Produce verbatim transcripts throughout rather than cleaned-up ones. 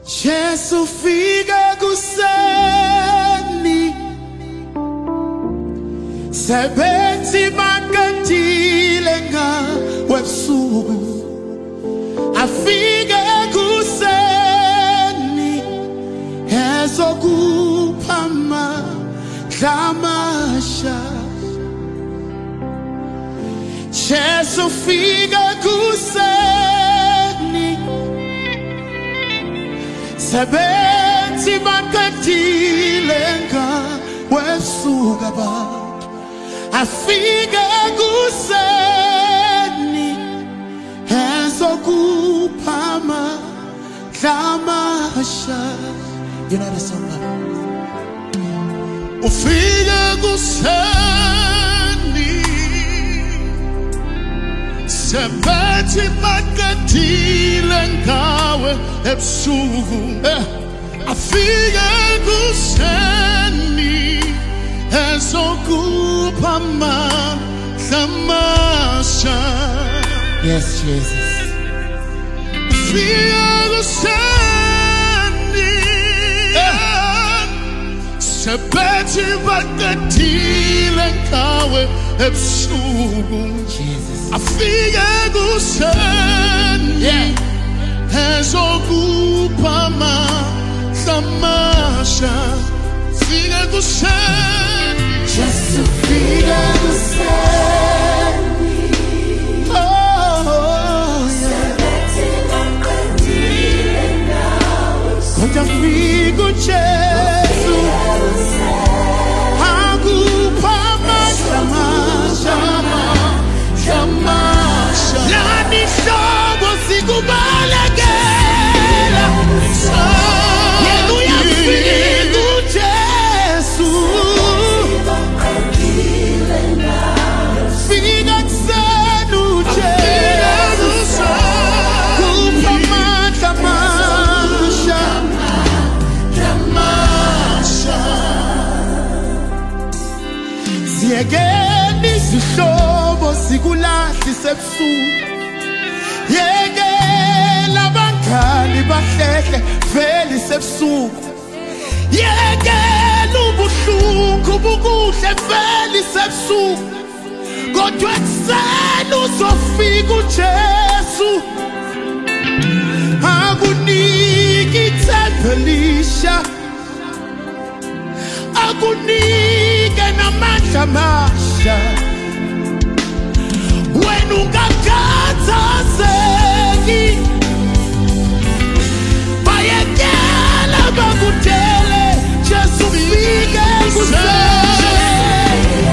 Jesu fika kuseni sebethi bakatile ngawe ebusuku afike kuseni ezokuphama damasha Jesu fika kuseni sebethi bakatile ngawe ebusuku abantu afike kuseni ezokuphama damasha. You know the song now? Ufike kuseni sebethi bakatile ngawe ebusuku afike kuseni ezokuphama damasha. Yes, Jesus. Ufike kuseni sebethi bakatile ngawe ebusuku afike kuseni ezokuphama damasha. Fike kuseni Jesu fike kuseni oh sebethi bakatile ngawe kodwa fike Jesu akuphama damasha damasha lani hlobo sikubalekela yena uyafika uJesu fika kuseni uJesu kuphama damasha damasha. Yekeni izihlobo sikulahlise ebusuku yekela abangani bahlehle vele isebusuku yekela ubuhlungu bukuhle vele isebusuku kodwa ekuseni uzofika uJesu akunike ithemba elisha akunike namandla amasha wena ungakhathazeki bayekela bakudele Jesu fike kuseni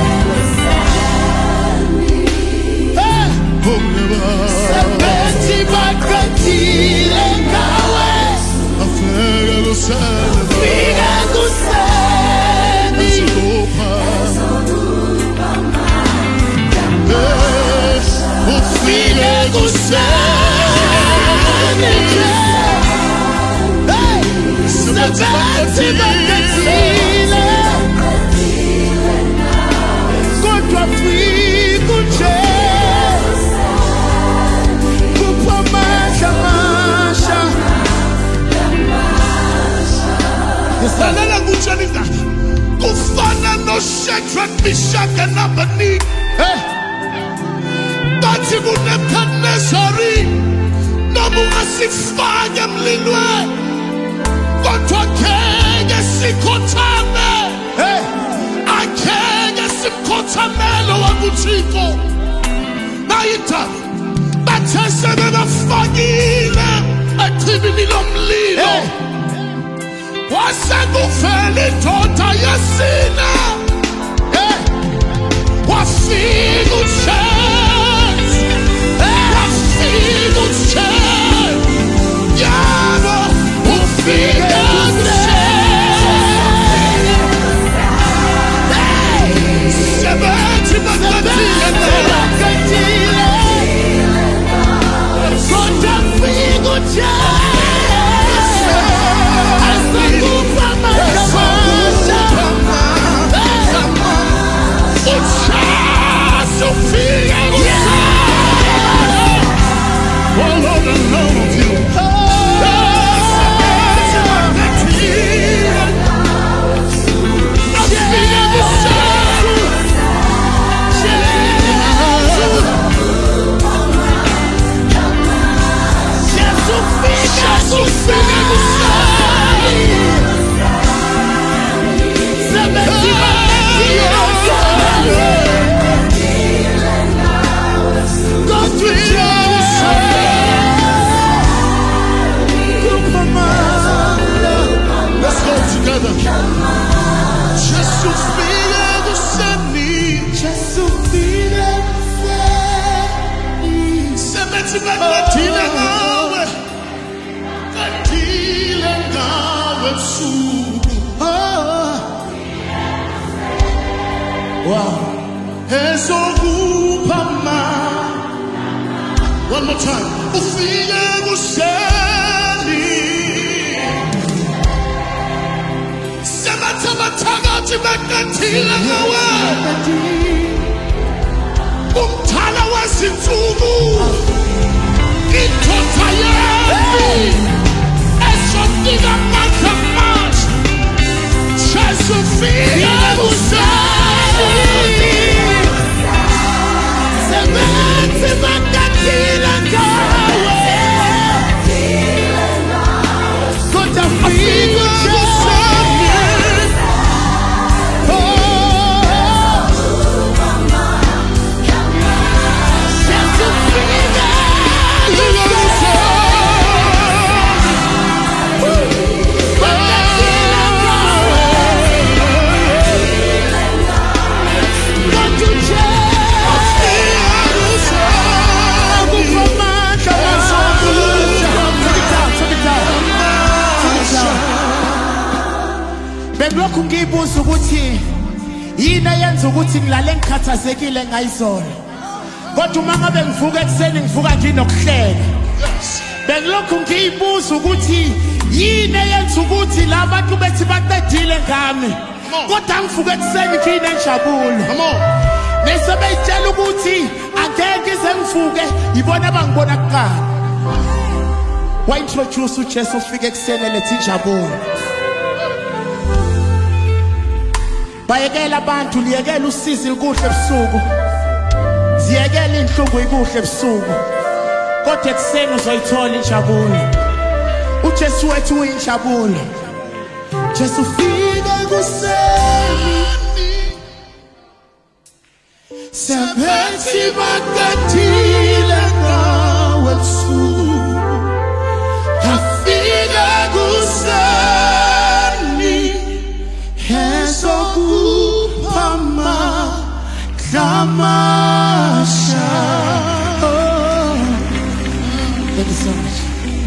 sebethi bakatile ngawe afike kuseni fike kuseni ufike kuseni sebethi bakatile kodwa fike uJesu kuphama damasha Ngisalela kutshela indaba kufana noShadrach, Meshach and Abednego bathi kuNebukadnezari noma ungasifake emlilweni kodwa akeke sikhothame akeke simkhothamele wakuThixo bayindaba bathe sebebafakile echibini lomlilo wasekuvela indoda yesine wafika uJesu wafika uJesu yabo ufika sebethi bakatile kodwa fika uJesu asakuphama damasha uJesu fika kuseni webusuku. Oh. Wow. Ezokuphama. One more time. Ufike kuseni. Semathakathi bekathile ngawe. Umthala wezinsuku. Inthotha yami. Esofika amandla manje. Jesu ufike kuseni. Sebenze bekathile ngawe. Kodwa ufike kuseni. Lokhu ngibuza ukuthi yini eyenza ukuthi ngilale ngikhathazekile ngayizolo. Kodwa uma ngabe ngivuka ekseni ngivuka nginokuhleka. Bengilokhu ngibuza ukuthi yini eyenza ukuthi labantu bethi baqedile ngami. Kodwa ngivuka ekseni nginenjabulo. Come on. Nesebeyitshela ukuthi angeke ize ngivuke ibona abangibona kuqala. Wa introduce uJesu ufike ekseni lethi injabulo. Bayekela abantu liyekela usizi likuhle ebusuku. Ziyekela inhlungu ikuhle ebusuku. Kodwa ekseni uzoyithola injabulo. uJesu wethu uyinjabulo. Jesu ufike kuseni. Sebenzi bakathile ngawe ebusuku. Afike kuseni. Ezokuphama klamasha. Oh. Thank you so much.